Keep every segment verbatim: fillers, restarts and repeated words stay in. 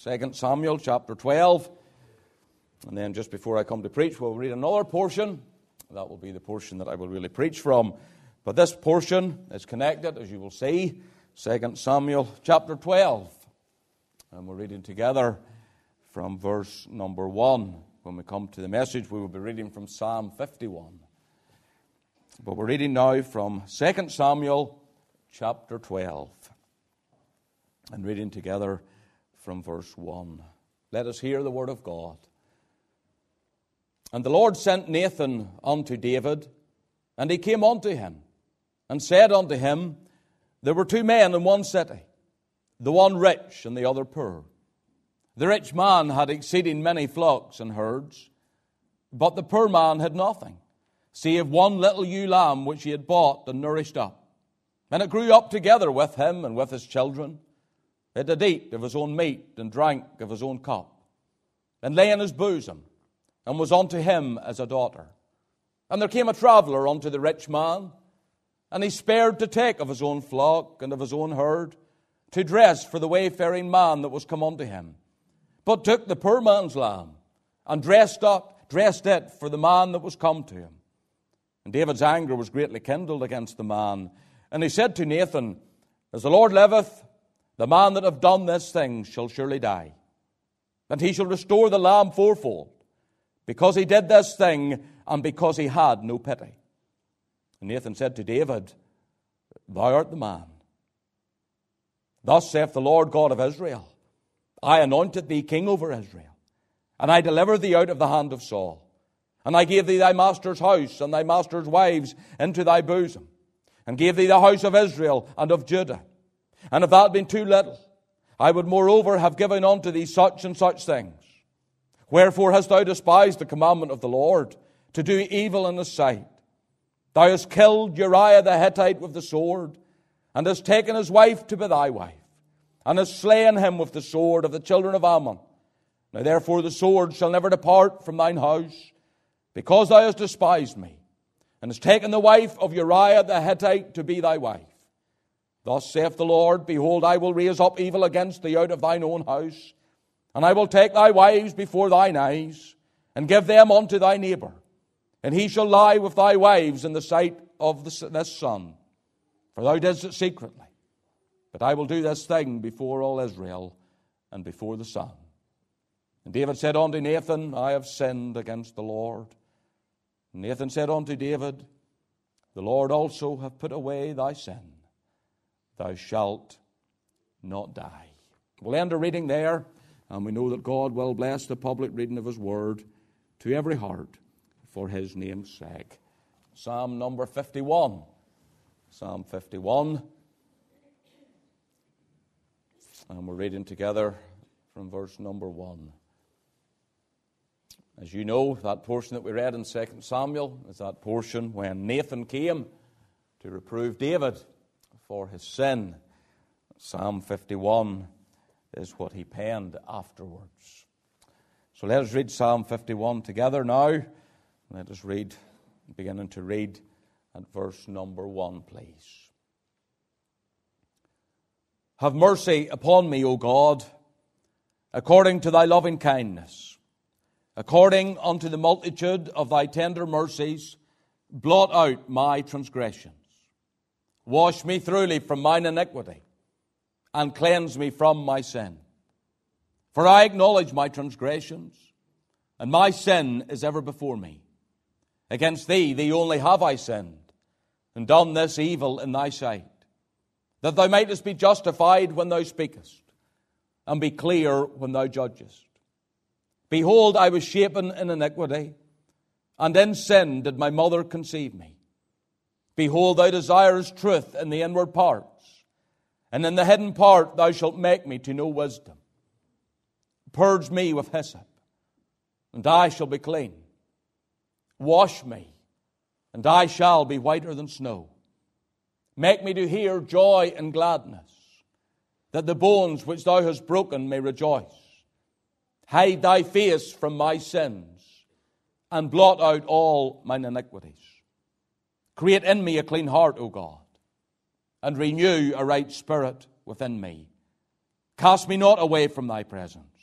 Second Samuel chapter twelve. And then just before I come to preach, we'll read another portion. That will be the portion that I will really preach from. But this portion is connected, as you will see, Second Samuel chapter twelve. And we're reading together from verse number one. When we come to the message, we will be reading from Psalm fifty-one. But we're reading now from Second Samuel chapter twelve. And reading together from verse one. Let us hear the word of God. And the Lord sent Nathan unto David, and he came unto him, and said unto him, There were two men in one city, the one rich and the other poor. The rich man had exceeding many flocks and herds, but the poor man had nothing, save one little ewe lamb which he had bought and nourished up. And it grew up together with him and with his children. It did eat of his own meat and drank of his own cup, and lay in his bosom, and was unto him as a daughter. And there came a traveller unto the rich man, and he spared to take of his own flock and of his own herd, to dress for the wayfaring man that was come unto him, but took the poor man's lamb, and dressed up, dressed it for the man that was come to him. And David's anger was greatly kindled against the man, and he said to Nathan, As the Lord liveth, the man that hath done this thing shall surely die, and he shall restore the lamb fourfold, because he did this thing, and because he had no pity. And Nathan said to David, Thou art the man. Thus saith the Lord God of Israel, I anointed thee king over Israel, and I delivered thee out of the hand of Saul. And I gave thee thy master's house and thy master's wives into thy bosom, and gave thee the house of Israel and of Judah. And if that had been too little, I would moreover have given unto thee such and such things. Wherefore hast thou despised the commandment of the Lord, to do evil in his sight? Thou hast killed Uriah the Hittite with the sword, and hast taken his wife to be thy wife, and hast slain him with the sword of the children of Ammon. Now therefore the sword shall never depart from thine house, because thou hast despised me, and hast taken the wife of Uriah the Hittite to be thy wife. Thus saith the Lord, Behold, I will raise up evil against thee out of thine own house, and I will take thy wives before thine eyes, and give them unto thy neighbor, and he shall lie with thy wives in the sight of this son. For thou didst it secretly, but I will do this thing before all Israel, and before the sun. And David said unto Nathan, I have sinned against the Lord. And Nathan said unto David, The Lord also hath put away thy sin. Thou shalt not die. We'll end our reading there, and we know that God will bless the public reading of his word to every heart for his name's sake. Psalm number fifty-one. Psalm fifty-one. And we're reading together from verse number one. As you know, that portion that we read in Second Samuel is that portion when Nathan came to reprove David for his sin. Psalm fifty-one is what he penned afterwards. So let us read Psalm fifty-one together now. Let us read, beginning to read at verse number one, please. Have mercy upon me, O God, according to thy loving kindness. According unto the multitude of thy tender mercies, blot out my transgressions. Wash me thoroughly from mine iniquity, and cleanse me from my sin. For I acknowledge my transgressions, and my sin is ever before me. Against thee, thee only have I sinned, and done this evil in thy sight, that thou mightest be justified when thou speakest, and be clear when thou judgest. Behold, I was shapen in iniquity, and in sin did my mother conceive me. Behold, thou desirest truth in the inward parts, and in the hidden part thou shalt make me to know wisdom. Purge me with hyssop, and I shall be clean. Wash me, and I shall be whiter than snow. Make me to hear joy and gladness, that the bones which thou hast broken may rejoice. Hide thy face from my sins, and blot out all mine iniquities. Create in me a clean heart, O God, and renew a right spirit within me. Cast me not away from thy presence,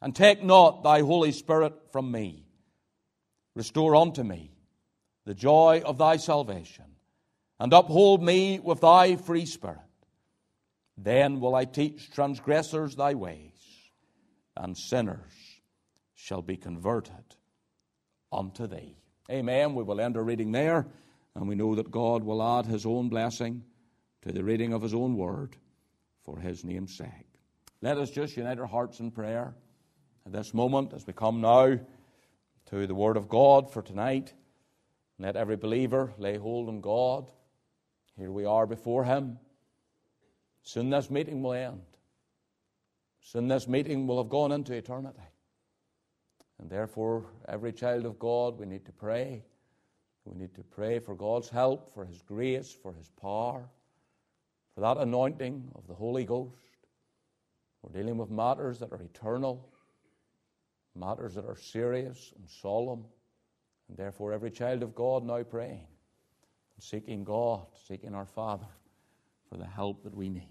and take not thy Holy Spirit from me. Restore unto me the joy of thy salvation, and uphold me with thy free spirit. Then will I teach transgressors thy ways, and sinners shall be converted unto thee. Amen. We will end our reading there, and we know that God will add his own blessing to the reading of his own word for his name's sake. Let us just unite our hearts in prayer at this moment as we come now to the word of God for tonight. Let every believer lay hold on God. Here we are before him. Soon this meeting will end. Soon this meeting will have gone into eternity. And therefore, every child of God, we need to pray. We need to pray for God's help, for his grace, for his power, for that anointing of the Holy Ghost. We're dealing with matters that are eternal, matters that are serious and solemn. And therefore, every child of God now praying, seeking God, seeking our Father for the help that we need.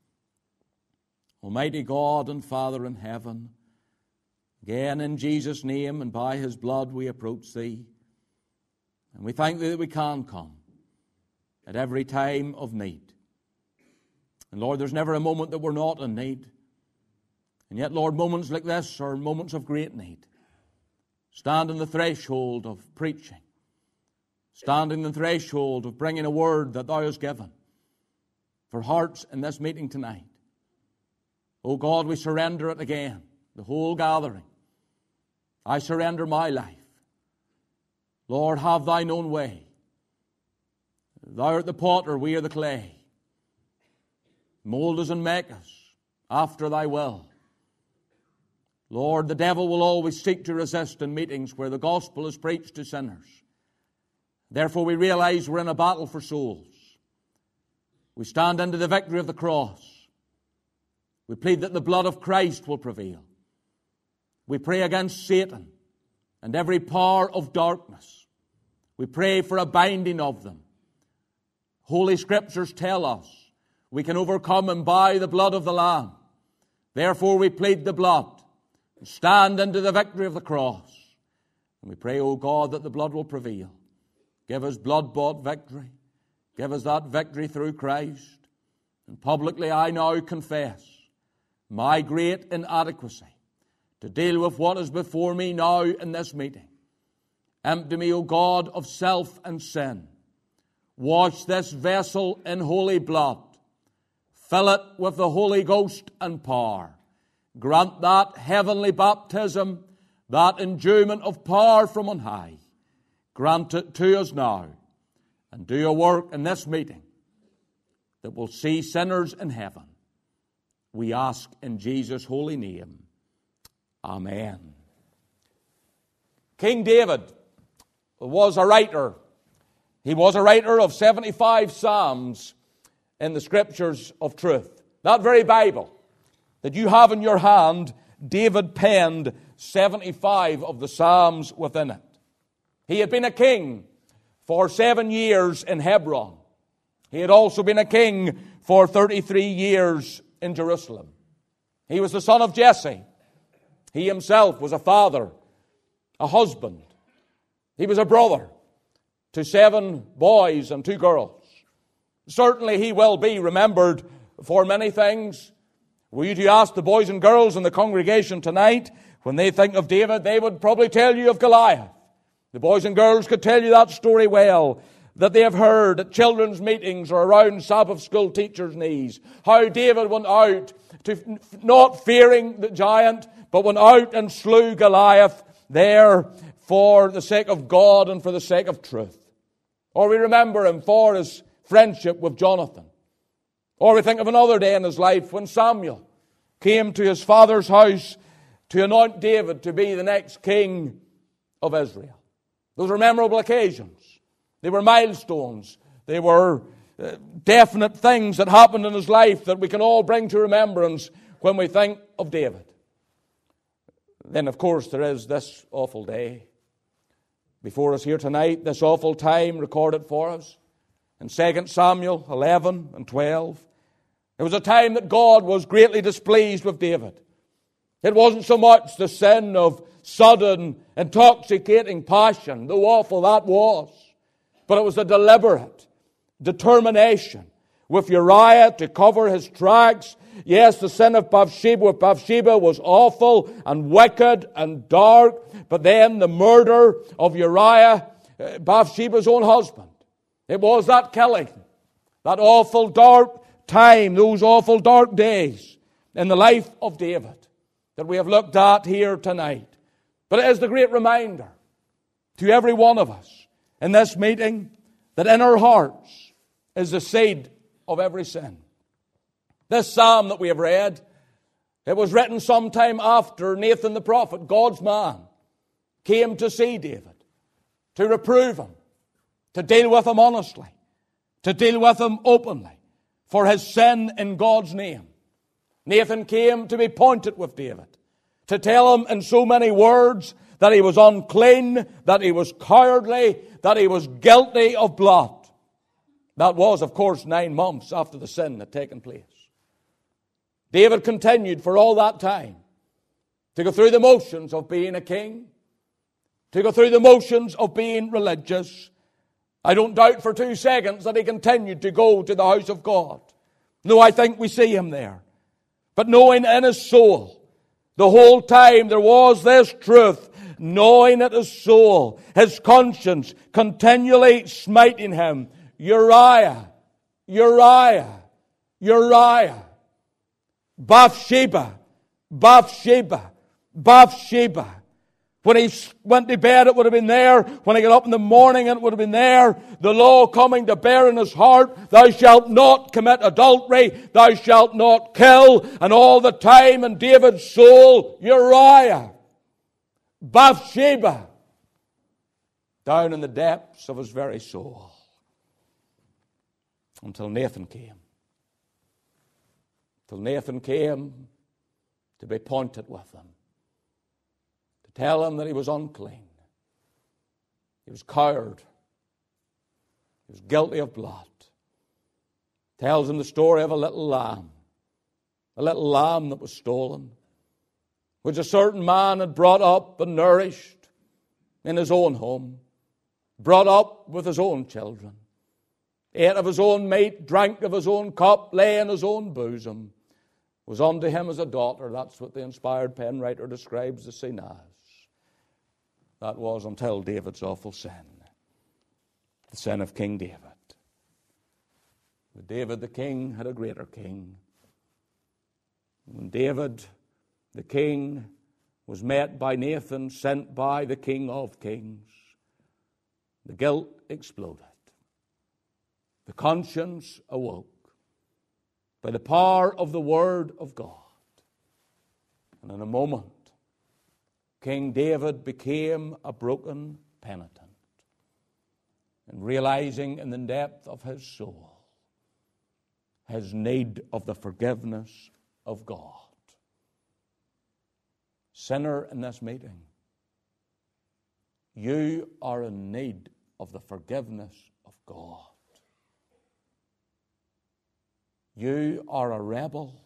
Almighty God and Father in heaven, again in Jesus' name and by his blood we approach thee. And we thank thee that we can come at every time of need. And Lord, there's never a moment that we're not in need. And yet, Lord, moments like this are moments of great need. Stand on the threshold of preaching. Stand on the threshold of bringing a word that thou hast given for hearts in this meeting tonight. Oh God, we surrender it again, the whole gathering. I surrender my life. Lord, have thine own way. Thou art the potter, we are the clay. Mold us and make us after thy will. Lord, the devil will always seek to resist in meetings where the gospel is preached to sinners. Therefore we realize we're in a battle for souls. We stand into the victory of the cross. We plead that the blood of Christ will prevail. We pray against Satan and every power of darkness. We pray for a binding of them. Holy Scriptures tell us we can overcome him by the blood of the Lamb. Therefore we plead the blood and stand into the victory of the cross. And we pray, O God, that the blood will prevail. Give us blood-bought victory. Give us that victory through Christ. And publicly I now confess my great inadequacy to deal with what is before me now in this meeting. Empty me, O God, of self and sin. Wash this vessel in holy blood. Fill it with the Holy Ghost and power. Grant that heavenly baptism, that endowment of power from on high. Grant it to us now, and do a work in this meeting that will see sinners in heaven. We ask in Jesus' holy name. Amen. King David was a writer. He was a writer of seventy-five Psalms in the Scriptures of truth. That very Bible that you have in your hand, David penned seventy-five of the Psalms within it. He had been a king for seven years in Hebron. He had also been a king for thirty-three years in Jerusalem. He was the son of Jesse. He himself was a father, a husband. He was a brother to seven boys and two girls. Certainly he will be remembered for many things. Were you to ask the boys and girls in the congregation tonight, when they think of David, they would probably tell you of Goliath. The boys and girls could tell you that story well, that they have heard at children's meetings or around Sabbath school teachers' knees. How David went out, to not fearing the giant, but went out and slew Goliath there for the sake of God and for the sake of truth. Or we remember him for his friendship with Jonathan. Or we think of another day in his life when Samuel came to his father's house to anoint David to be the next king of Israel. Those were memorable occasions. They were milestones. They were uh, definite things that happened in his life that we can all bring to remembrance when we think of David. Then, of course, there is this awful day before us here tonight, this awful time recorded for us in Second Samuel eleven and twelve. It was a time that God was greatly displeased with David. It wasn't so much the sin of sudden, intoxicating passion, though awful that was, but it was a deliberate determination with Uriah to cover his tracks. Yes, the sin of Bathsheba with Bathsheba was awful and wicked and dark, but then the murder of Uriah, Bathsheba's own husband, it was that killing, that awful dark time, those awful dark days in the life of David that we have looked at here tonight. But it is the great reminder to every one of us in this meeting that in our hearts is the seed of every sin. This psalm that we have read, it was written sometime after Nathan the prophet, God's man, came to see David, to reprove him, to deal with him honestly, to deal with him openly for his sin in God's name. Nathan came to be pointed with David, to tell him in so many words that he was unclean, that he was cowardly, that he was guilty of blood. That was, of course, nine months after the sin had taken place. David continued for all that time to go through the motions of being a king, to go through the motions of being religious. I don't doubt for two seconds that he continued to go to the house of God. No, I think we see him there. But knowing in his soul, the whole time there was this truth, knowing in his soul, his conscience continually smiting him, Uriah, Uriah, Uriah, Bathsheba, Bathsheba, Bathsheba. When he went to bed, it would have been there. When he got up in the morning, it would have been there. The law coming to bear in his heart, thou shalt not commit adultery, thou shalt not kill. And all the time in David's soul, Uriah, Bathsheba, down in the depths of his very soul. Until Nathan came. Till Nathan came to be pointed with him. To tell him that he was unclean. He was coward. He was guilty of blood. Tells him the story of a little lamb. A little lamb that was stolen. Which a certain man had brought up and nourished in his own home. Brought up with his own children. Ate of his own meat, drank of his own cup, lay in his own bosom. Was unto him as a daughter. That's what the inspired pen writer describes the scene as. That was until David's awful sin. The sin of King David. But David the king had a greater king. When David the king was met by Nathan, sent by the King of Kings, the guilt exploded. The conscience awoke by the power of the Word of God. And in a moment, King David became a broken penitent. And realizing in the depth of his soul his need of the forgiveness of God. Sinner in this meeting, you are in need of the forgiveness of God. You are a rebel.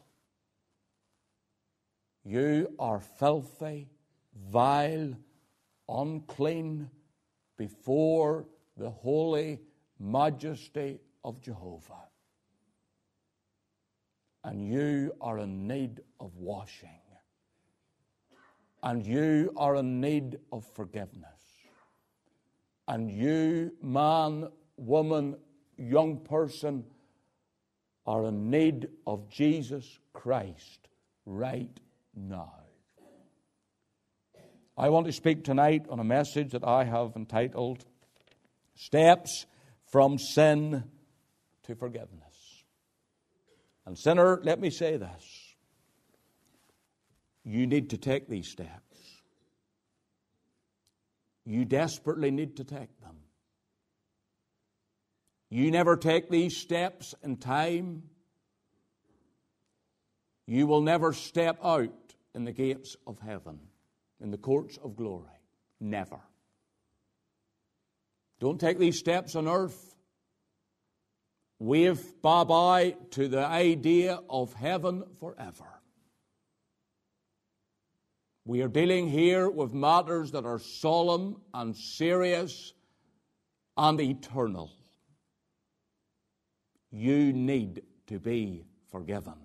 You are filthy, vile, unclean before the holy majesty of Jehovah. And you are in need of washing. And you are in need of forgiveness. And you, man, woman, young person, are in need of Jesus Christ right now. I want to speak tonight on a message that I have entitled, Steps from Sin to Forgiveness. And sinner, let me say this. You need to take these steps. You desperately need to take them. You never take these steps in time, you will never step out in the gates of heaven, in the courts of glory. Never. Don't take these steps on earth. Wave bye-bye to the idea of heaven forever. We are dealing here with matters that are solemn and serious and eternal. You need to be forgiven.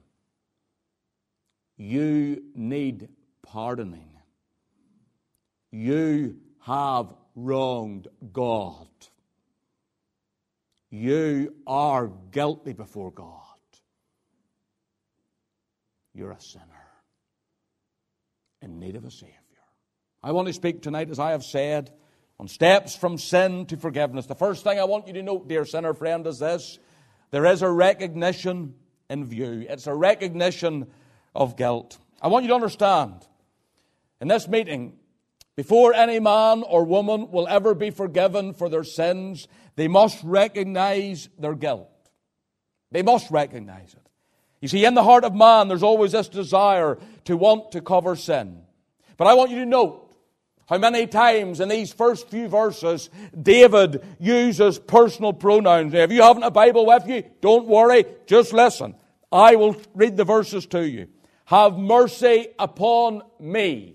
You need pardoning. You have wronged God. You are guilty before God. You're a sinner in need of a Savior. I want to speak tonight, as I have said, on steps from sin to forgiveness. The first thing I want you to note, dear sinner friend, is this. There is a recognition in view. It's a recognition of guilt. I want you to understand, in this meeting, before any man or woman will ever be forgiven for their sins, they must recognize their guilt. They must recognize it. You see, in the heart of man, there's always this desire to want to cover sin. But I want you to note how many times in these first few verses, David uses personal pronouns. Now, if you haven't a Bible with you, don't worry, just listen. I will read the verses to you. Have mercy upon me.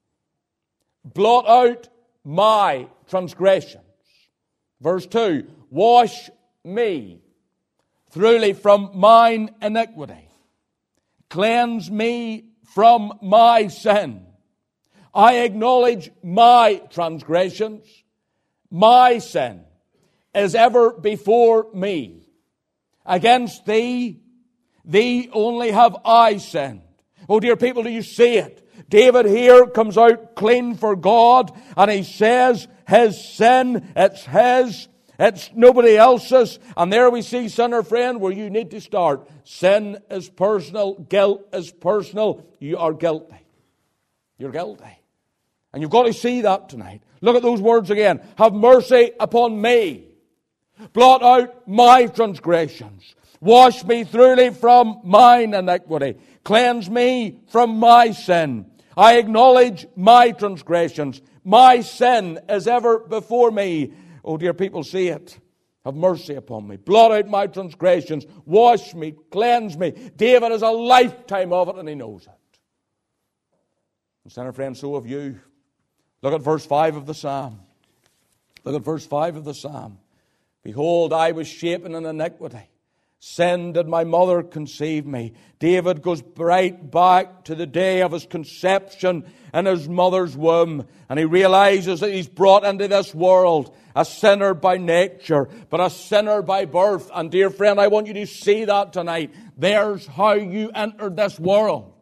Blot out my transgressions. Verse two, wash me thoroughly from mine iniquity. Cleanse me from my sin. I acknowledge my transgressions. My sin is ever before me. Against thee, thee only have I sinned. Oh dear people, do you see it? David here comes out clean for God, and he says his sin, it's his, it's nobody else's. And there we see, sinner friend, where you need to start. Sin is personal, guilt is personal. You are guilty. You're guilty. And you've got to see that tonight. Look at those words again. Have mercy upon me. Blot out my transgressions. Wash me thoroughly from mine iniquity. Cleanse me from my sin. I acknowledge my transgressions. My sin is ever before me. Oh, dear people, see it. Have mercy upon me. Blot out my transgressions. Wash me. Cleanse me. David has a lifetime of it, and he knows it. And sinner friend, so have you. Look at verse five of the Psalm. Look at verse five of the Psalm. Behold, I was shapen in iniquity. Sin did my mother conceive me. David goes right back to the day of his conception in his mother's womb. And he realizes that he's brought into this world a sinner by nature, but a sinner by birth. And dear friend, I want you to see that tonight. There's how you entered this world.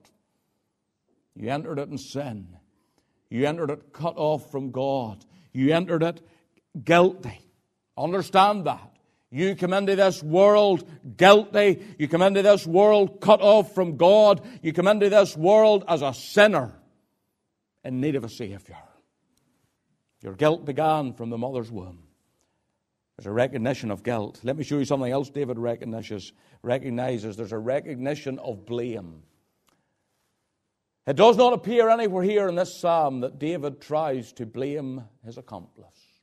You entered it in sin. You entered it cut off from God. You entered it guilty. Understand that. You come into this world guilty. You come into this world cut off from God. You come into this world as a sinner in need of a Savior. Your guilt began from the mother's womb. There's a recognition of guilt. Let me show you something else David recognizes. recognizes. There's a recognition of blame. It does not appear anywhere here in this psalm that David tries to blame his accomplice.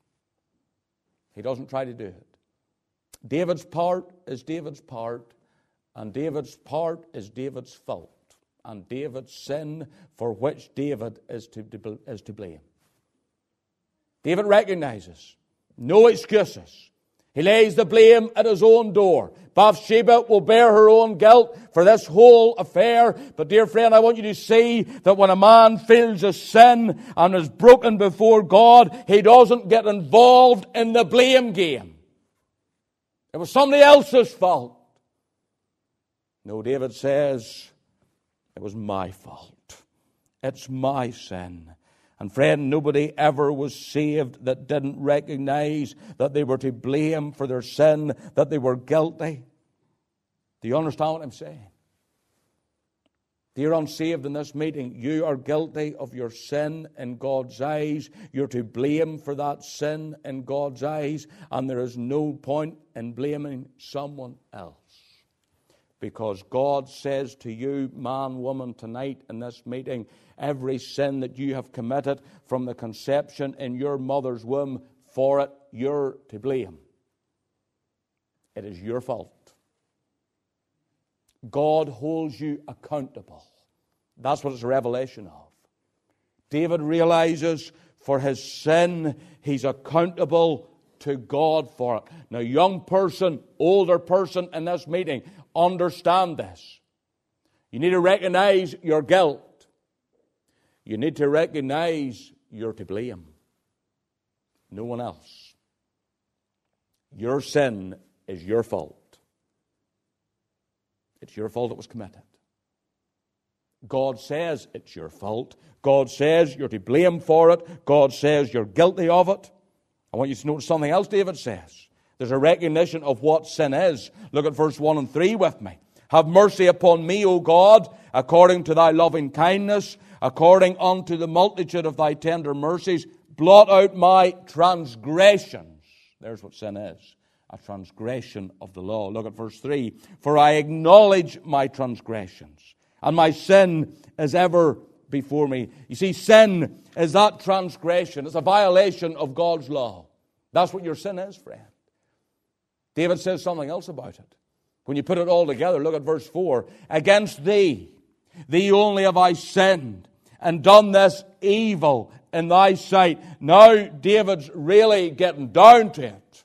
He doesn't try to do it. David's part is David's part, and David's part is David's fault, and David's sin for which David is to, is to blame. David recognizes no excuses. He lays the blame at his own door. Bathsheba will bear her own guilt for this whole affair. But dear friend, I want you to see that when a man feels a sin and is broken before God, he doesn't get involved in the blame game. It was somebody else's fault. No, David says, it was my fault. It's my sin. And friend, nobody ever was saved that didn't recognize that they were to blame for their sin, that they were guilty. Do you understand what I'm saying? Dear unsaved in this meeting, you are guilty of your sin in God's eyes. You're to blame for that sin in God's eyes. And there is no point in blaming someone else. Because God says to you, man, woman, tonight in this meeting, every sin that you have committed from the conception in your mother's womb, for it, you're to blame. It is your fault. God holds you accountable. That's what it's a revelation of. David realizes for his sin, he's accountable to God for it. Now, young person, older person in this meeting, understand this. You need to recognize your guilt. You need to recognize you're to blame. No one else. Your sin is your fault. It's your fault it was committed. God says it's your fault. God says you're to blame for it. God says you're guilty of it. I want you to notice something else David says. There's a recognition of what sin is. Look at verse one and three with me. Have mercy upon me, O God, according to thy loving kindness, according unto the multitude of thy tender mercies. Blot out my transgressions. There's what sin is. A transgression of the law. Look at verse three. For I acknowledge my transgressions, and my sin is ever before me. You see, sin is that transgression. It's a violation of God's law. That's what your sin is, friend. David says something else about it. When you put it all together, look at verse four. Against thee, thee only have I sinned, and done this evil in thy sight. Now David's really getting down to it.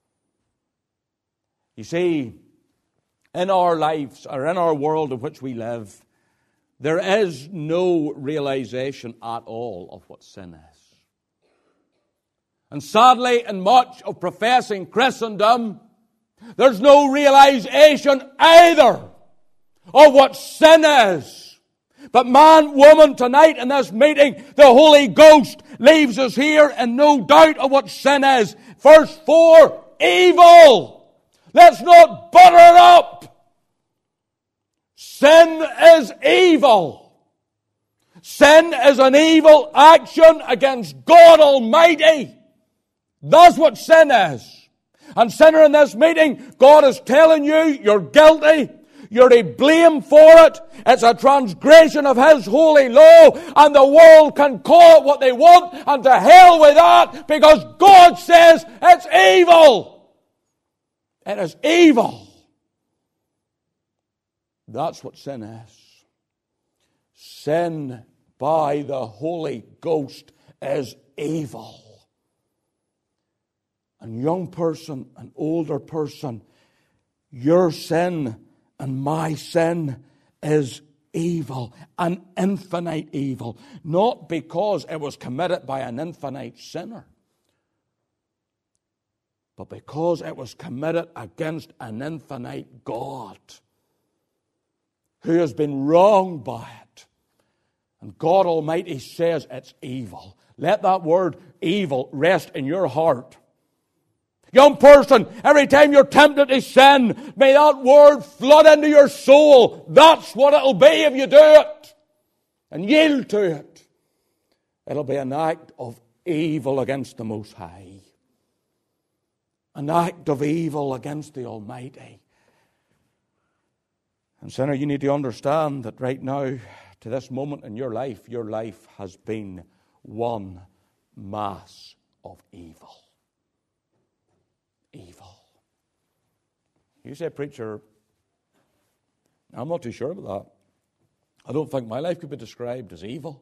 You see, in our lives, or in our world in which we live, there is no realization at all of what sin is. And sadly, in much of professing Christendom, there's no realization either of what sin is. But man, woman, tonight in this meeting, the Holy Ghost leaves us here in no doubt of what sin is. Verse four, evil. Let's not butter it up. Sin is evil. Sin is an evil action against God Almighty. That's what sin is. And sinner in this meeting, God is telling you you're guilty. You're to blame for it. It's a transgression of His holy law, and the world can call it what they want, and to hell with that, because God says it's evil. It is evil. That's what sin is. Sin by the Holy Ghost is evil. And young person, an older person, your sin and my sin is evil, an infinite evil. Not because it was committed by an infinite sinner, but because it was committed against an infinite God who has been wronged by it. And God Almighty says it's evil. Let that word evil rest in your heart. Young person, every time you're tempted to sin, may that word flood into your soul. That's what it'll be if you do it. And yield to it. It'll be an act of evil against the Most High. An act of evil against the Almighty. And sinner, you need to understand that right now, to this moment in your life, your life has been one mass of evil. Evil. You say, preacher, I'm not too sure about that. I don't think my life could be described as evil.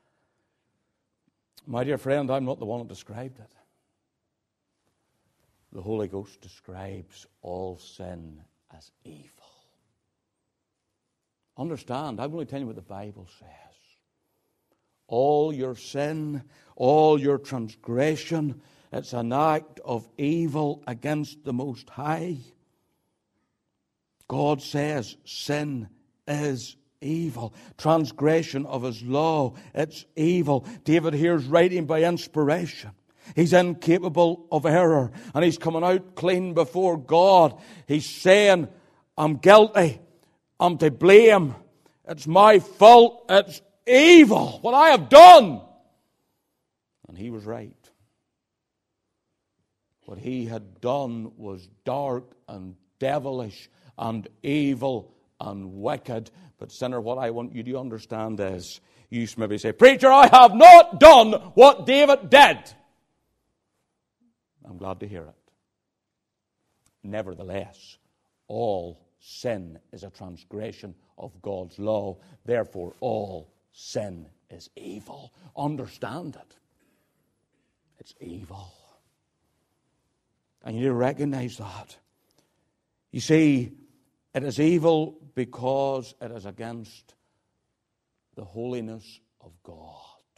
My dear friend, I'm not the one that described it. The Holy Ghost describes all sin as evil. Understand, I'm only telling you what the Bible says. All your sin, all your transgression, it's an act of evil against the Most High. God says sin is evil. Transgression of His law, it's evil. David here is writing by inspiration. He's incapable of error, and he's coming out clean before God. He's saying, I'm guilty. I'm to blame. It's my fault. It's evil, what I have done. And he was right. What he had done was dark and devilish and evil and wicked. But sinner, what I want you to understand is, you maybe say, preacher, I have not done what David did. I'm glad to hear it. Nevertheless, all sin is a transgression of God's law. Therefore, all sin is evil. Understand it. It's evil. And you need to recognize that. You see, it is evil because it is against the holiness of God.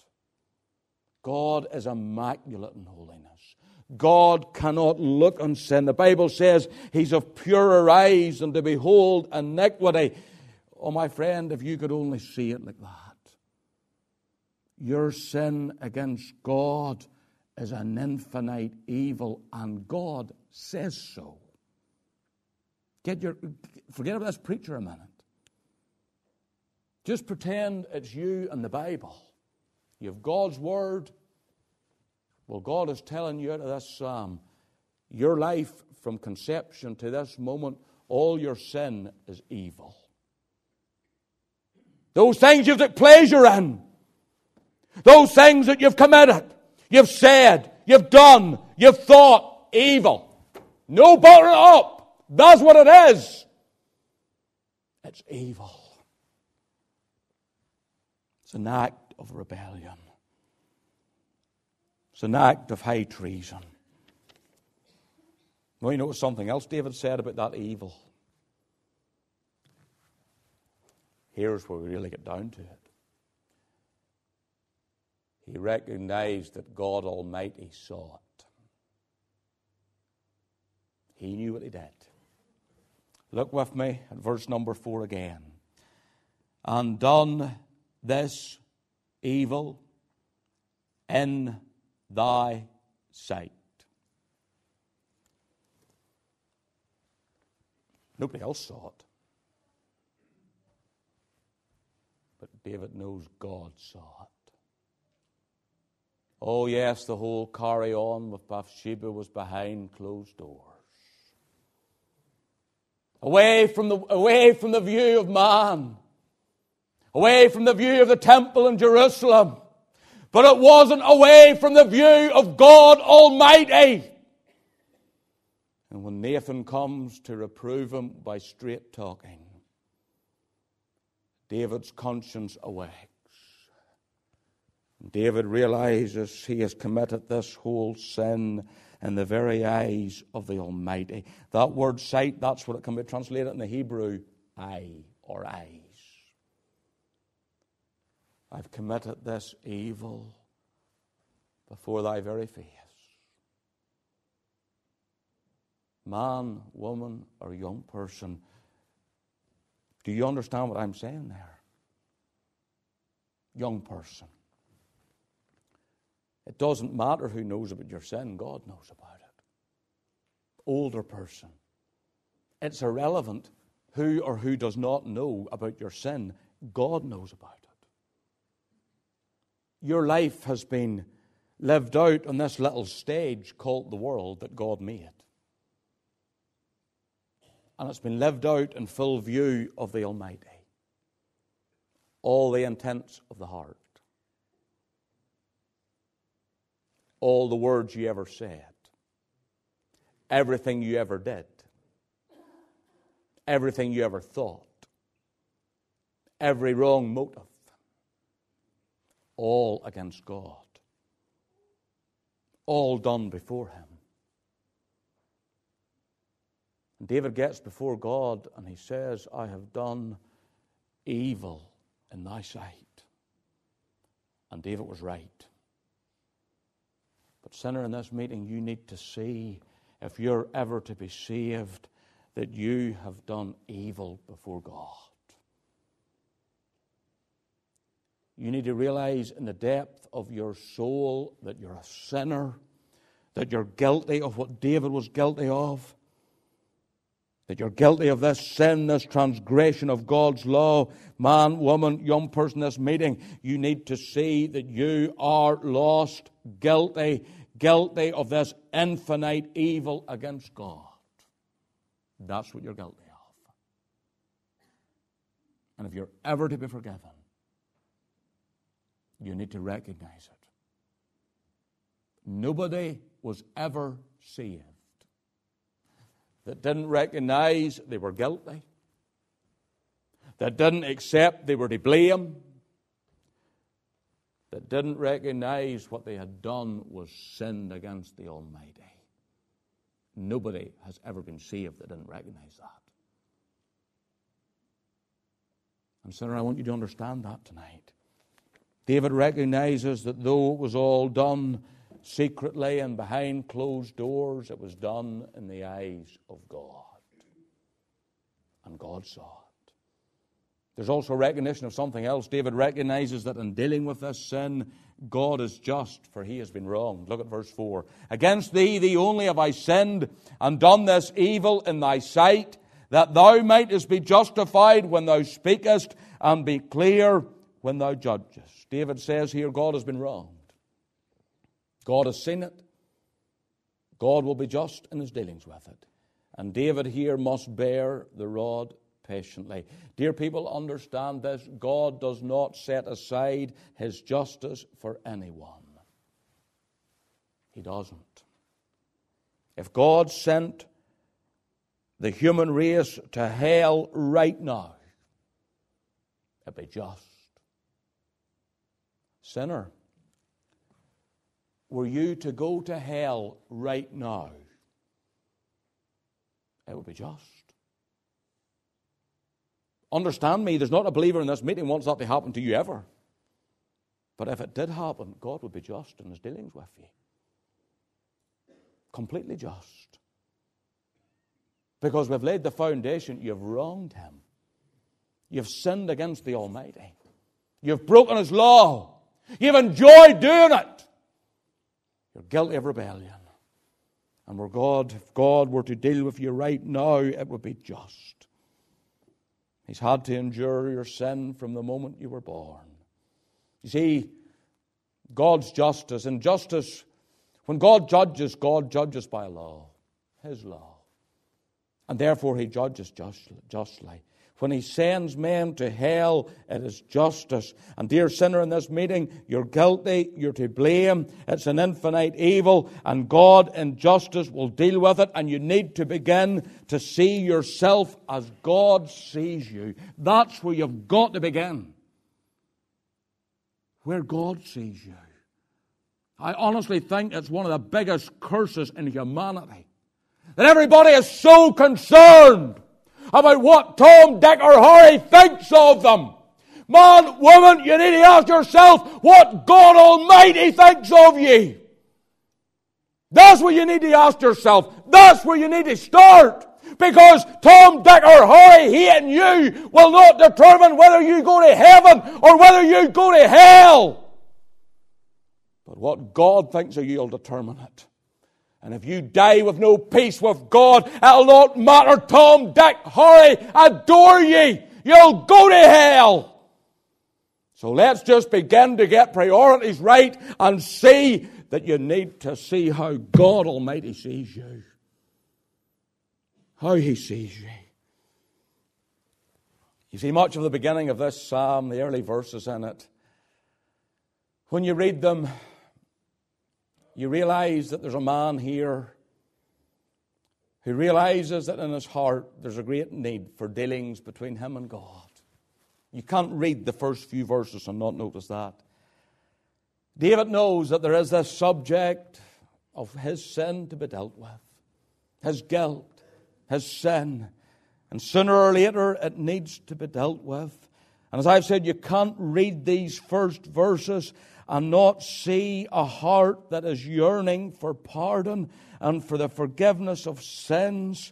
God is immaculate in holiness. God cannot look on sin. The Bible says He's of purer eyes than to behold iniquity. Oh, my friend, if you could only see it like that. Your sin against God is an infinite evil, and God says so. Get your, forget about this preacher a minute. Just pretend it's you and the Bible. You have God's Word. Well, God is telling you out of this psalm, your life from conception to this moment, all your sin is evil. Those things you've took pleasure in, those things that you've committed, you've said, you've done, you've thought, evil. No buttering it up. That's what it is. It's evil. It's an act of rebellion. It's an act of high treason. Well, you know something else David said about that evil? Here's where we really get down to it. He recognized that God Almighty saw it. He knew what He did. Look with me at verse number four again. And done this evil in thy sight. Nobody else saw it. But David knows God saw it. Oh yes, the whole carry on with Bathsheba was behind closed doors. Away from the, away from the view of man. Away from the view of the temple in Jerusalem. But it wasn't away from the view of God Almighty. And when Nathan comes to reprove him by straight talking, David's conscience awakes. David realizes he has committed this whole sin in the very eyes of the Almighty. That word sight, that's what it can be translated in the Hebrew, eye or eyes. I've committed this evil before thy very face. Man, woman, or young person, do you understand what I'm saying there? Young person. It doesn't matter who knows about your sin, God knows about it. Older person. It's irrelevant who or who does not know about your sin, God knows about it. Your life has been lived out on this little stage called the world that God made. And it's been lived out in full view of the Almighty. All the intents of the heart. All the words you ever said. Everything you ever did. Everything you ever thought. Every wrong motive. All against God. All done before Him. And David gets before God and he says, I have done evil in thy sight. And David was right. But sinner, in this meeting, you need to see, if you're ever to be saved, that you have done evil before God. You need to realize in the depth of your soul that you're a sinner, that you're guilty of what David was guilty of, that you're guilty of this sin, this transgression of God's law. Man, woman, young person, this meeting, you need to see that you are lost, guilty, guilty of this infinite evil against God. That's what you're guilty of. And if you're ever to be forgiven, you need to recognize it. Nobody was ever saved that didn't recognize they were guilty, that didn't accept they were to blame, that didn't recognize what they had done was sinned against the Almighty. Nobody has ever been saved that didn't recognize that. And sinner, I want you to understand that tonight. David recognizes that though it was all done secretly and behind closed doors, it was done in the eyes of God. And God saw it. There's also recognition of something else. David recognizes that in dealing with this sin, God is just, for he has been wronged. Look at verse four. Against thee, thee only have I sinned, and done this evil in thy sight, that thou mightest be justified when thou speakest, and be clear when thou judgest. David says here, God has been wronged. God has seen it. God will be just in his dealings with it. And David here must bear the rod patiently. Dear people, understand this. God does not set aside his justice for anyone. He doesn't. If God sent the human race to hell right now, it'd be just. Sinner, were you to go to hell right now, it would be just. Understand me, there's not a believer in this meeting who wants that to happen to you ever. But if it did happen, God would be just in his dealings with you. Completely just. Because we've laid the foundation, you've wronged him. You've sinned against the Almighty. You've broken his law. You've enjoyed doing it. You're guilty of rebellion. And were God, if God were to deal with you right now, it would be just. He's had to endure your sin from the moment you were born. You see, God's justice, and justice, when God judges, God judges by law, his law. And therefore he judges justly. When he sends men to hell, it is justice. And dear sinner, in this meeting, you're guilty, you're to blame. It's an infinite evil, and God in justice will deal with it, and you need to begin to see yourself as God sees you. That's where you've got to begin. Where God sees you. I honestly think it's one of the biggest curses in humanity. That everybody is so concerned about what Tom, Dick, or Harry thinks of them. Man, woman, you need to ask yourself what God Almighty thinks of you. That's what you need to ask yourself. That's where you need to start. Because Tom, Dick, or Harry hating you will not determine whether you go to heaven or whether you go to hell. But what God thinks of you will determine it. And if you die with no peace with God, it'll not matter, Tom, Dick, Harry, adore ye. You'll go to hell. So let's just begin to get priorities right and see that you need to see how God Almighty sees you. How he sees you. You see, much of the beginning of this psalm, the early verses in it, when you read them, you realize that there's a man here who realizes that in his heart there's a great need for dealings between him and God. You can't read the first few verses and not notice that. David knows that there is this subject of his sin to be dealt with. His guilt, his sin. And sooner or later it needs to be dealt with. And as I've said, you can't read these first verses and not see a heart that is yearning for pardon and for the forgiveness of sins.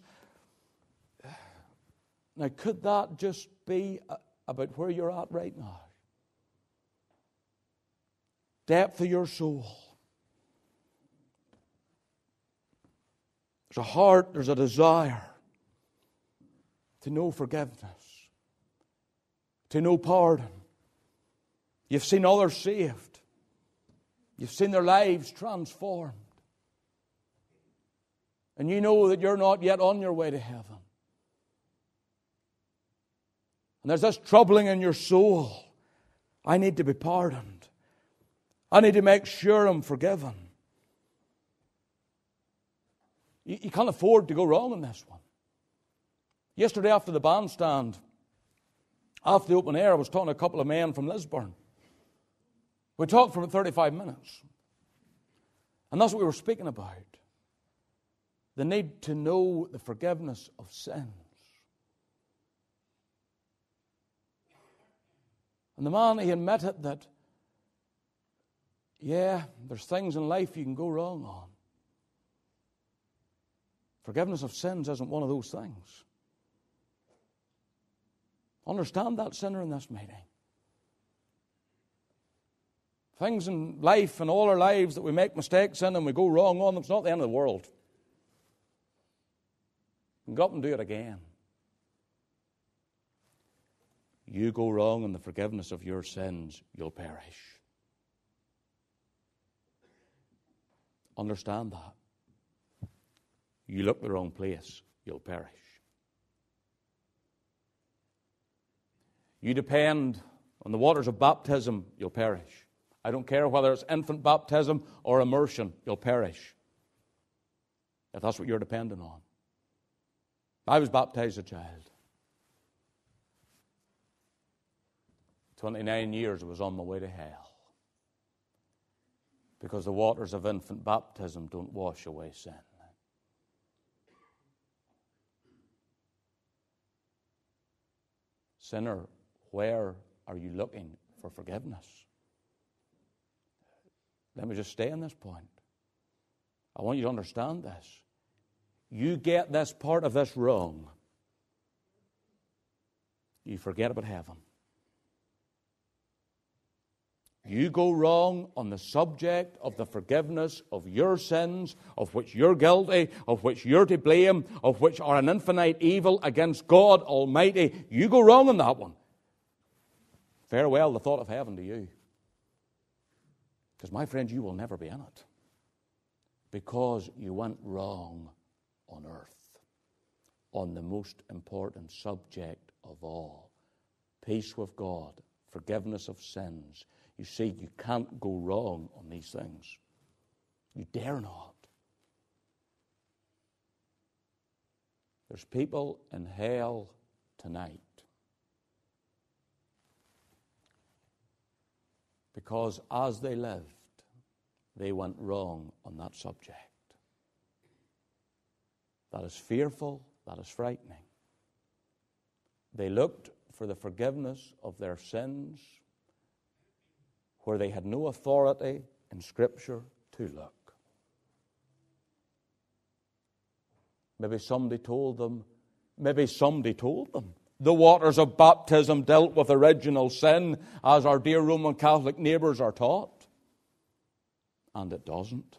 Now, could that just be about where you're at right now? Depth of your soul. There's a heart, there's a desire to know forgiveness, to know pardon. You've seen others saved. You've seen their lives transformed. And you know that you're not yet on your way to heaven. And there's this troubling in your soul. I need to be pardoned. I need to make sure I'm forgiven. You, you can't afford to go wrong in this one. Yesterday after the bandstand, after the open air, I was talking to a couple of men from Lisburn. We talked for about thirty-five minutes. And that's what we were speaking about. The need to know the forgiveness of sins. And the man, he admitted that, yeah, there's things in life you can go wrong on. Forgiveness of sins isn't one of those things. Understand that, sinner, in this meeting. Things in life and all our lives that we make mistakes in and we go wrong on, it's not the end of the world. You can go up and do it again. You go wrong in the forgiveness of your sins, you'll perish. Understand that. You look the wrong place, you'll perish. You depend on the waters of baptism, you'll perish. I don't care whether it's infant baptism or immersion, you'll perish. If that's what you're dependent on. I was baptized as a child. twenty-nine years I was on my way to hell. Because the waters of infant baptism don't wash away sin. Sinner, where are you looking for forgiveness? Let me just stay on this point. I want you to understand this. You get this part of this wrong, you forget about heaven. You go wrong on the subject of the forgiveness of your sins, of which you're guilty, of which you're to blame, of which are an infinite evil against God Almighty. You go wrong on that one. Farewell the thought of heaven to you. Because, my friends, you will never be in it. Because you went wrong on earth, on the most important subject of all. Peace with God, forgiveness of sins. You see, you can't go wrong on these things. You dare not. There's people in hell tonight because as they lived, they went wrong on that subject. That is fearful, that is frightening. They looked for the forgiveness of their sins where they had no authority in Scripture to look. Maybe somebody told them, maybe somebody told them the waters of baptism dealt with original sin as our dear Roman Catholic neighbours are taught. And it doesn't.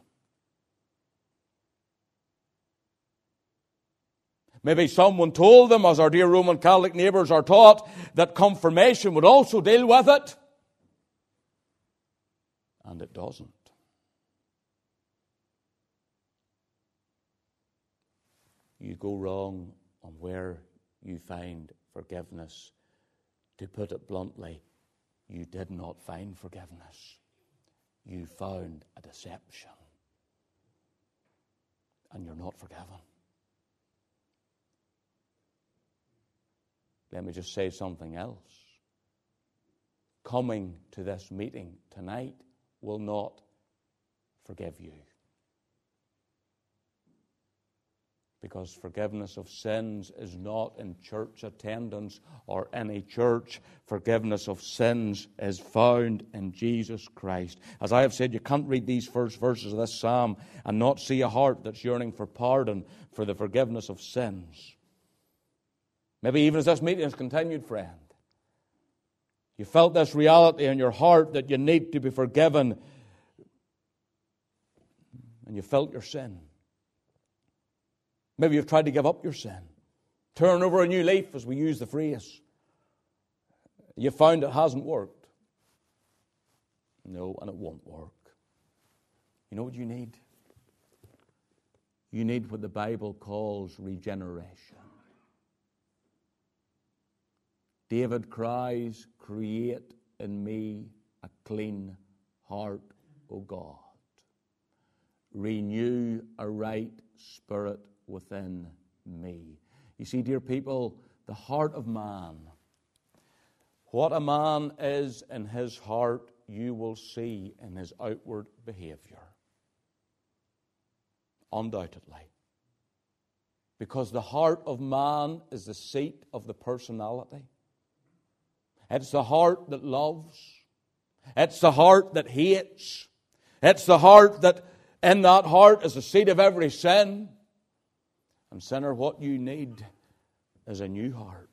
Maybe someone told them, as our dear Roman Catholic neighbours are taught, that confirmation would also deal with it. And it doesn't. You go wrong on where you find forgiveness. To put it bluntly, you did not find forgiveness. You found a deception. And you're not forgiven. Let me just say something else. Coming to this meeting tonight will not forgive you. Because forgiveness of sins is not in church attendance or any church. Forgiveness of sins is found in Jesus Christ. As I have said, you can't read these first verses of this psalm and not see a heart that's yearning for pardon, for the forgiveness of sins. Maybe even as this meeting has continued, friend, you felt this reality in your heart that you need to be forgiven, and you felt your sin. Maybe you've tried to give up your sin. Turn over a new leaf, as we use the phrase. You found it hasn't worked. No, and it won't work. You know what you need? You need what the Bible calls regeneration. David cries, "Create in me a clean heart, O God. Renew a right spirit within me." You see, dear people, the heart of man, what a man is in his heart you will see in his outward behavior. Undoubtedly. Because the heart of man is the seat of the personality. It's the heart that loves. It's the heart that hates. It's the heart that, in that heart, is the seat of every sin. And sinner, what you need is a new heart.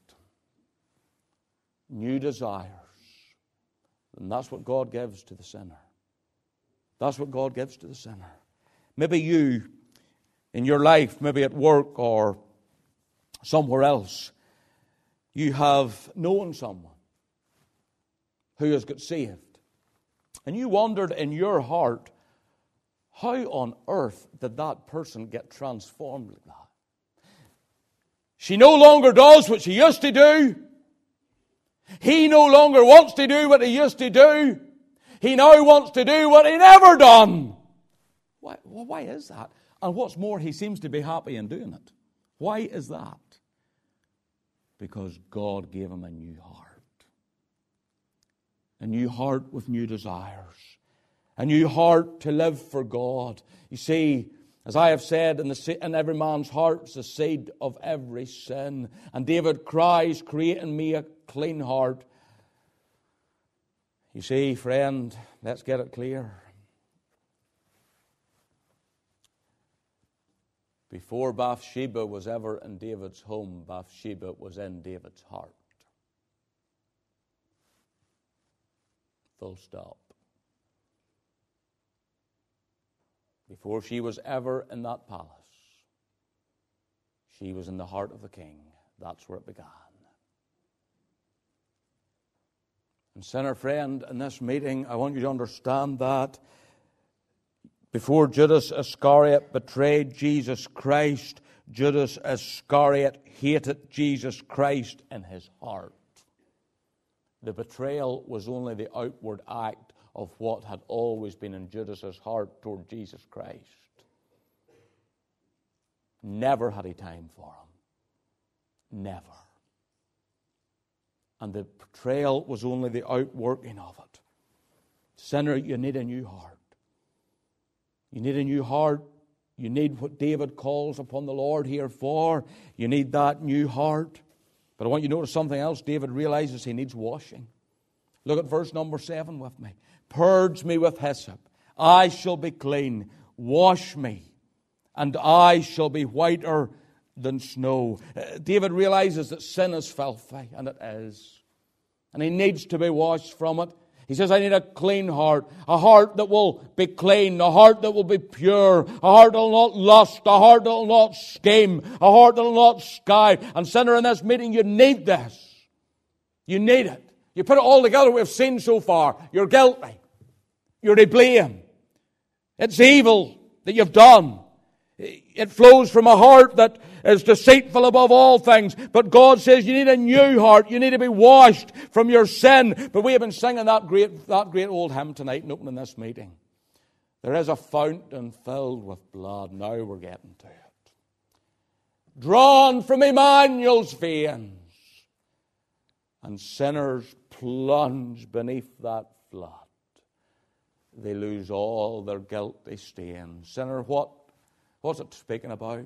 New desires. And that's what God gives to the sinner. That's what God gives to the sinner. Maybe you, in your life, maybe at work or somewhere else, you have known someone who has got saved. And you wondered in your heart, how on earth did that person get transformed like that? She no longer does what she used to do. He no longer wants to do what he used to do. He now wants to do what he never done. Why, why is that? And what's more, he seems to be happy in doing it. Why is that? Because God gave him a new heart. A new heart with new desires. A new heart to live for God. You see, as I have said, in, the, in every man's heart is the seed of every sin. And David cries, create in me a clean heart. You see, friend, let's get it clear. Before Bathsheba was ever in David's home, Bathsheba was in David's heart. Full stop. Before she was ever in that palace, she was in the heart of the king. That's where it began. And sinner friend, in this meeting, I want you to understand that before Judas Iscariot betrayed Jesus Christ, Judas Iscariot hated Jesus Christ in his heart. The betrayal was only the outward act of what had always been in Judas's heart toward Jesus Christ. Never had he time for him. Never. And the betrayal was only the outworking of it. Sinner, you need a new heart. You need a new heart. You need what David calls upon the Lord here for. You need that new heart. But I want you to notice something else. David realizes he needs washing. Look at verse number seven with me. Purge me with hyssop. I shall be clean. Wash me, and I shall be whiter than snow. Uh, David realizes that sin is filthy, and it is. And he needs to be washed from it. He says, I need a clean heart, a heart that will be clean, a heart that will be pure, a heart that will not lust, a heart that will not scheme, a heart that will not sky. And sinner, in this meeting, you need this. You need it. You put it all together we've seen so far. You're guilty. You're to blame. It's evil that you've done. It flows from a heart that is deceitful above all things. But God says you need a new heart. You need to be washed from your sin. But we have been singing that great, that great old hymn tonight and opening this meeting. There is a fountain filled with blood. Now we're getting to it. Drawn from Emmanuel's veins. And sinners plunge beneath that flood. They lose all their guilty stains. Sinner, what? What's it speaking about?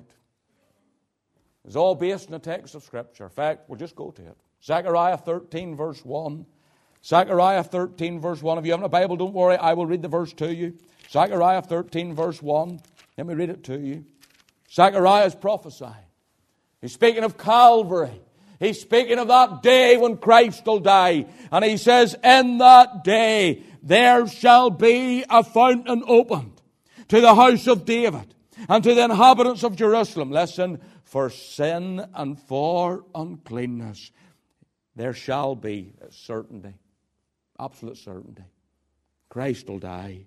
It's all based on the text of Scripture. In fact, we'll just go to it. Zechariah thirteen, verse one. Zechariah thirteen, verse one. If you haven't a Bible, don't worry. I will read the verse to you. Zechariah thirteen, verse one. Let me read it to you. Zechariah is prophesying. He's speaking of Calvary. He's speaking of that day when Christ will die. And he says, in that day there shall be a fountain opened to the house of David and to the inhabitants of Jerusalem. Listen, for sin and for uncleanness there shall be a certainty, absolute certainty. Christ will die.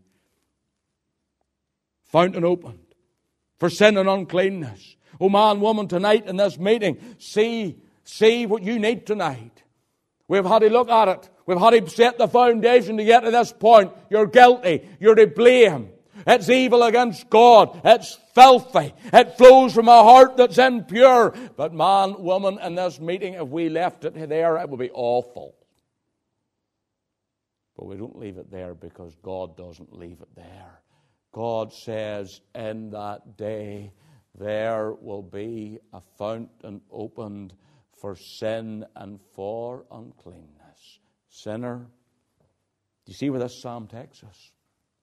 Fountain opened for sin and uncleanness. Oh man, woman, tonight in this meeting, see, see what you need tonight. We've had to look at it. We've had to set the foundation to get to this point. You're guilty. You're to blame. It's evil against God. It's filthy. It flows from a heart that's impure. But man, woman, in this meeting, if we left it there, it would be awful. But we don't leave it there because God doesn't leave it there. God says in that day there will be a fountain opened for sin and for uncleanness. Sinner, do you see where this psalm takes us?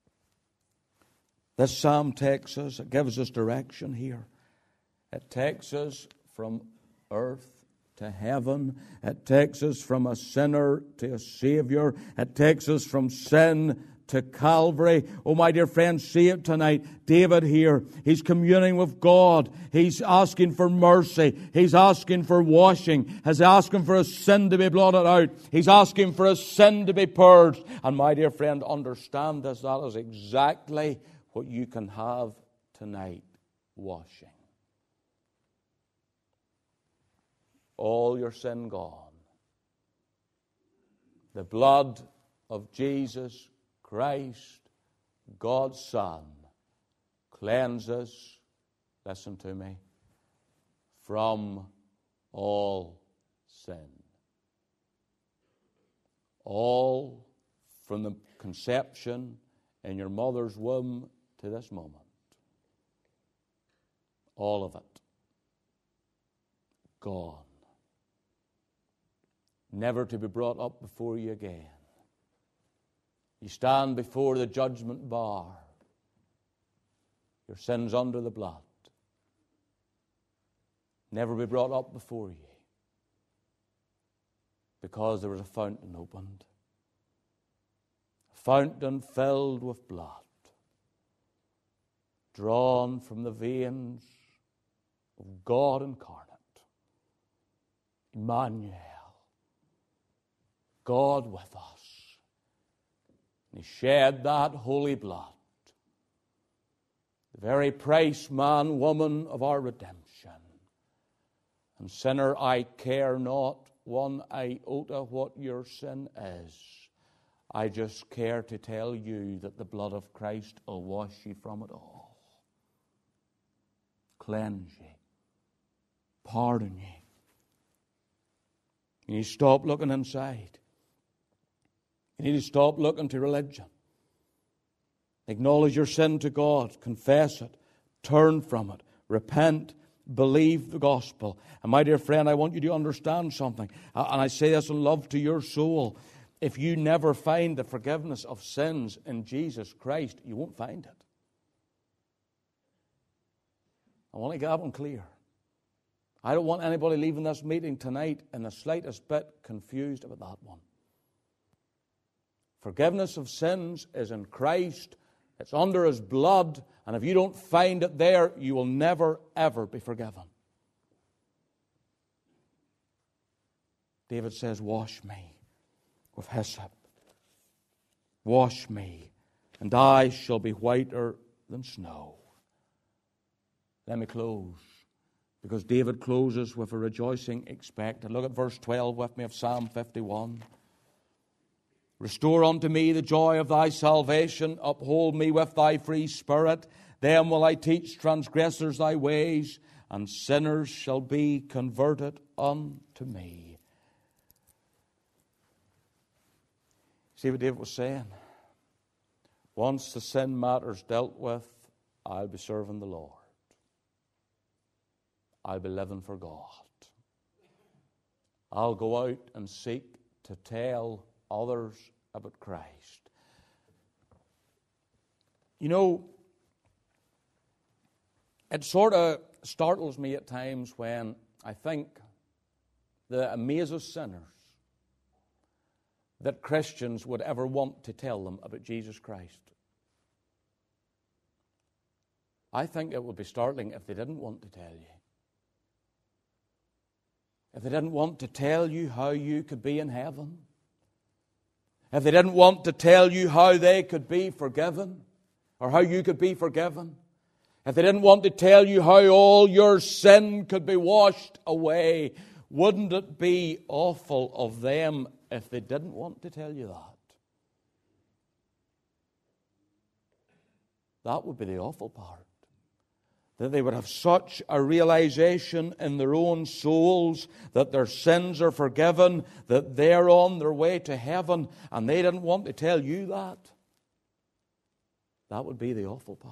This psalm takes us, it gives us direction here. It takes us from earth to heaven. It takes us from a sinner to a Savior. It takes us from sin to Calvary. Oh, my dear friends, see it tonight. David here, he's communing with God. He's asking for mercy. He's asking for washing. He's asking for his sin to be blotted out. He's asking for his sin to be purged. And my dear friend, understand this. That is exactly what you can have tonight. Washing. All your sin gone. The blood of Jesus Christ, God's Son, cleanses, listen to me, from all sin. All from the conception in your mother's womb to this moment. All of it. Gone. Never to be brought up before you again. You stand before the judgment bar. Your sins under the blood. Never be brought up before you. Because there was a fountain opened. A fountain filled with blood. Drawn from the veins of God incarnate. Emmanuel. God with us. And He shed that holy blood. The very price, man, woman of our redemption. And sinner, I care not one iota what your sin is. I just care to tell you that the blood of Christ will wash you from it all. Cleanse you. Pardon you. You need to stop looking inside. You need to stop looking to religion. Acknowledge your sin to God. Confess it. Turn from it. Repent. Believe the gospel. And my dear friend, I want you to understand something. And I say this in love to your soul. If you never find the forgiveness of sins in Jesus Christ, you won't find it. I want to get that one clear. I don't want anybody leaving this meeting tonight in the slightest bit confused about that one. Forgiveness of sins is in Christ. It's under His blood. And if you don't find it there, you will never, ever be forgiven. David says, wash me with hyssop. Wash me, and I shall be whiter than snow. Let me close. Because David closes with a rejoicing expected. Look at verse twelve with me of Psalm fifty-one. Restore unto me the joy of thy salvation. Uphold me with thy free spirit. Then will I teach transgressors thy ways, and sinners shall be converted unto me. See what David was saying? Once the sin matter's dealt with, I'll be serving the Lord. I'll be living for God. I'll go out and seek to tell others about Christ. You know, it sort of startles me at times when I think that it amazes sinners that Christians would ever want to tell them about Jesus Christ. I think it would be startling if they didn't want to tell you. If they didn't want to tell you how you could be in heaven. If they didn't want to tell you how they could be forgiven, or how you could be forgiven. If they didn't want to tell you how all your sin could be washed away, wouldn't it be awful of them if they didn't want to tell you that? That would be the awful part. that they would have such a realization in their own souls that their sins are forgiven, that they're on their way to heaven, and they didn't want to tell you that. That would be the awful part.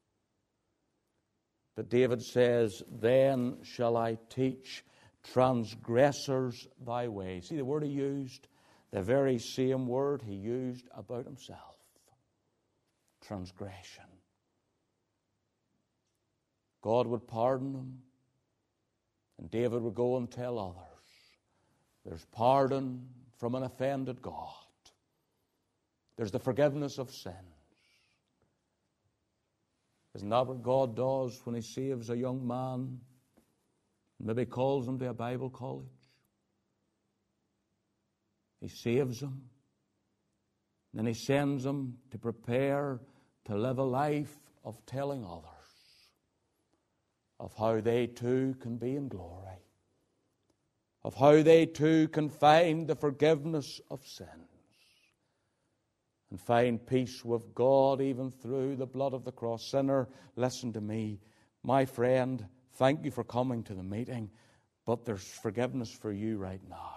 But David says, then shall I teach transgressors thy way. See the word he used? The very same word he used about himself. Transgression. God would pardon them, and David would go and tell others, there's pardon from an offended God. There's the forgiveness of sins. Isn't that what God does when he saves a young man, maybe calls him to a Bible college? He saves him, then he sends him to prepare to live a life of telling others of how they too can be in glory, of how they too can find the forgiveness of sins and find peace with God even through the blood of the cross. Sinner, listen to me. My friend, thank you for coming to the meeting, but there's forgiveness for you right now.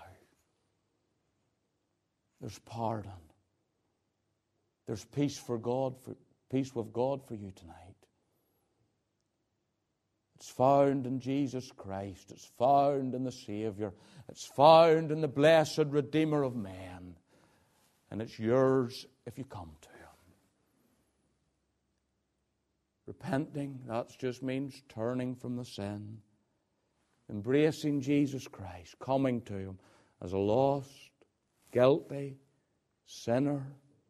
There's pardon. There's peace for God, for peace with God for you tonight. It's found in Jesus Christ. It's found in the Savior. It's found in the blessed Redeemer of men. And it's yours if you come to Him. Repenting, that just means turning from the sin. Embracing Jesus Christ, coming to Him as a lost, guilty sinner.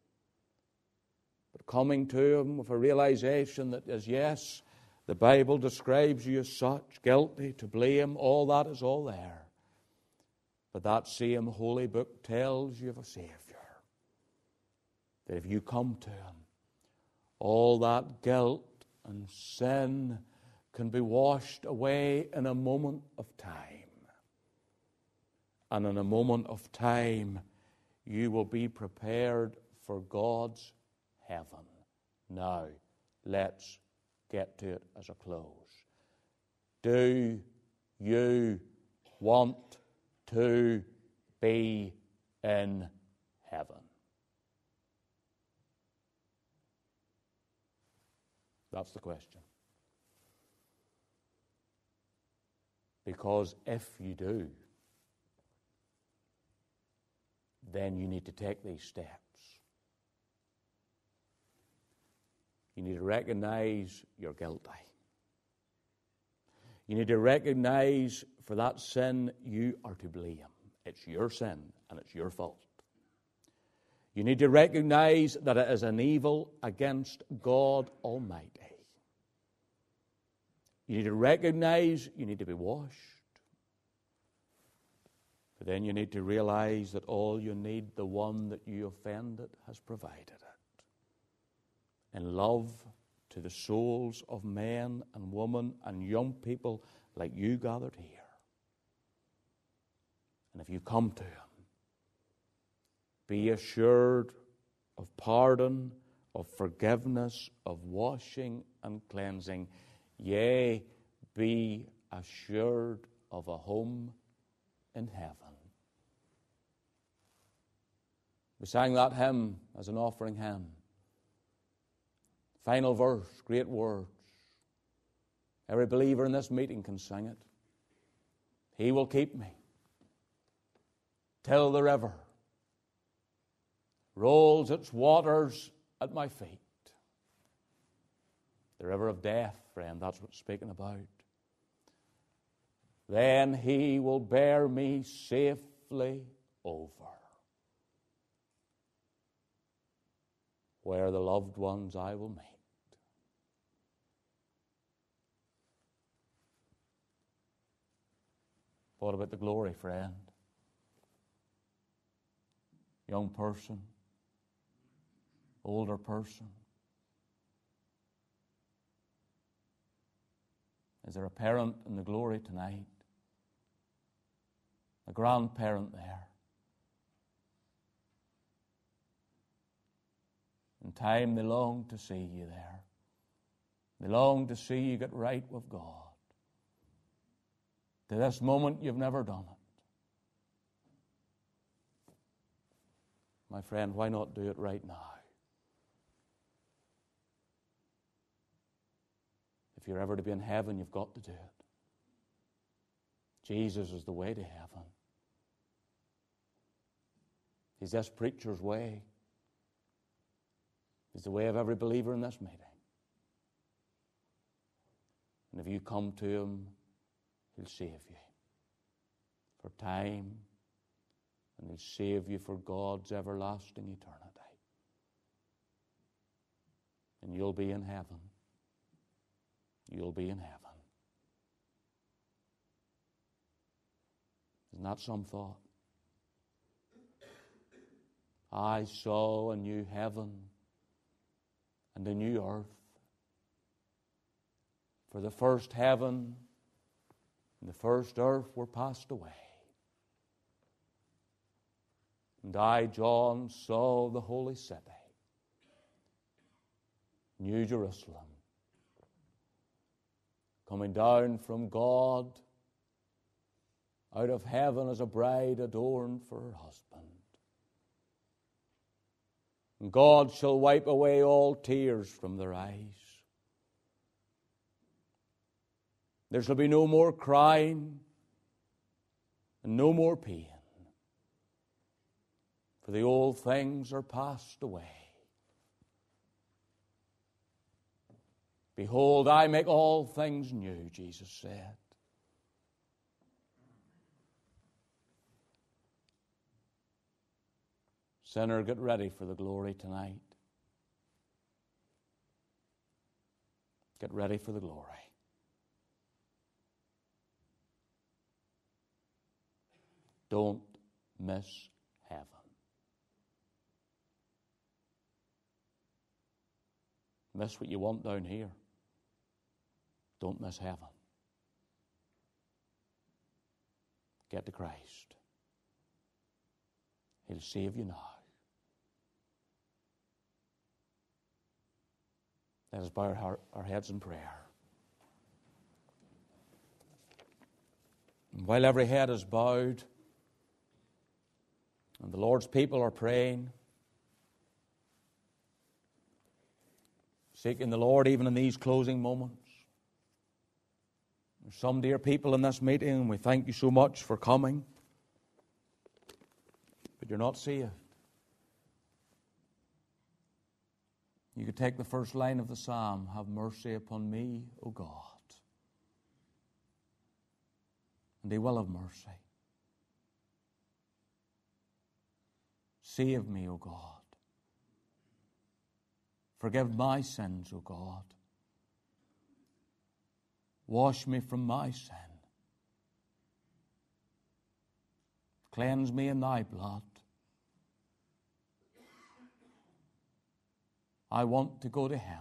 But coming to Him with a realization that as yes, the Bible describes you as such, guilty, to blame, all that is all there. But that same holy book tells you of a Savior. That if you come to Him, all that guilt and sin can be washed away in a moment of time. And in a moment of time, you will be prepared for God's heaven. Now, let's get to it as a close. Do you want to be in heaven? That's the question. Because if you do, then you need to take these steps. You need to recognize you're guilty. You need to recognize for that sin you are to blame. It's your sin and it's your fault. You need to recognize that it is an evil against God Almighty. You need to recognize you need to be washed. But then you need to realize that all you need, the one that you offended, has provided it. In love to the souls of men and women and young people like you gathered here. And if you come to Him, be assured of pardon, of forgiveness, of washing and cleansing. Yea, be assured of a home in heaven. We sang that hymn as an offering hymn. Final verse, great words. Every believer in this meeting can sing it. He will keep me till the river rolls its waters at my feet. The river of death, friend, that's what it's speaking about. Then He will bear me safely over, where the loved ones I will meet. What about the glory, friend? Young person, older person. Is there a parent in the glory tonight? A grandparent there? In time they long to see you there. They long to see you get right with God. To this moment, you've never done it. My friend, why not do it right now? If you're ever to be in heaven, you've got to do it. Jesus is the way to heaven. He's this preacher's way. He's the way of every believer in this meeting. And if you come to Him, He'll save you for time, and He'll save you for God's everlasting eternity. And you'll be in heaven. You'll be in heaven. Isn't that some thought? I saw a new heaven and a new earth. For the first heaven and the first earth were passed away. And I, John, saw the holy city, New Jerusalem, coming down from God out of heaven as a bride adorned for her husband. And God shall wipe away all tears from their eyes. There shall be no more crying and no more pain, for the old things are passed away. Behold, I make all things new, Jesus said. Sinner, get ready for the glory tonight. Get ready for the glory. Don't miss heaven. Miss what you want down here. Don't miss heaven. Get to Christ. He'll save you now. Let us bow our, our heads in prayer. And while every head is bowed and the Lord's people are praying, seeking the Lord even in these closing moments. There's some dear people in this meeting, and we thank you so much for coming, but you're not saved. You could take the first line of the psalm, have mercy upon me, O God. And He will have mercy. Save me, O God. Forgive my sins, O God. Wash me from my sin. Cleanse me in thy blood. I want to go to heaven.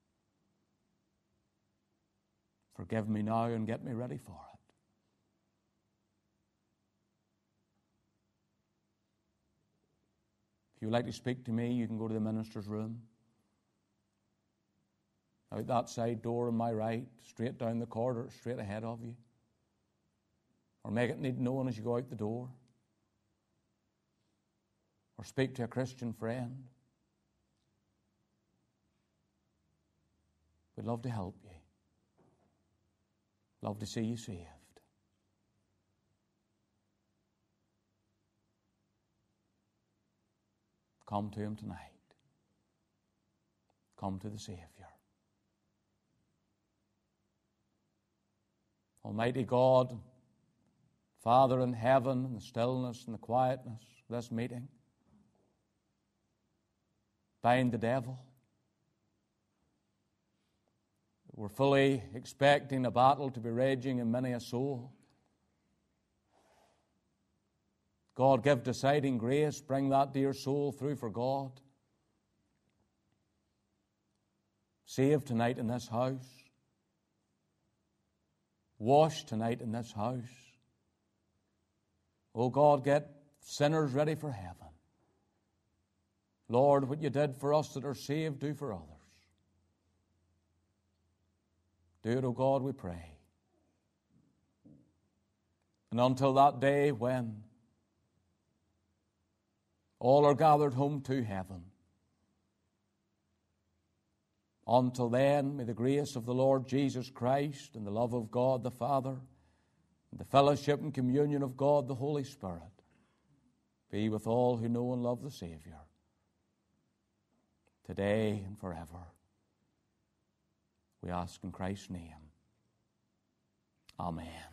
Forgive me now and get me ready for it. If you would like to speak to me, you can go to the minister's room. Out that side door on my right, straight down the corridor, straight ahead of you. Or make it need known as you go out the door. Or speak to a Christian friend. We'd love to help you. Love to see you saved. Come to Him tonight. Come to the Savior. Almighty God, Father in heaven, in the stillness and the quietness of this meeting, bind the devil. We're fully expecting a battle to be raging in many a soul. God, give deciding grace. Bring that dear soul through for God. Save tonight in this house. Wash tonight in this house. Oh God, get sinners ready for heaven. Lord, what you did for us that are saved, do for others. Do it, O God, we pray. And until that day when all are gathered home to heaven, until then, may the grace of the Lord Jesus Christ and the love of God the Father and the fellowship and communion of God the Holy Spirit be with all who know and love the Savior, today and forever. We ask in Christ's name. Amen.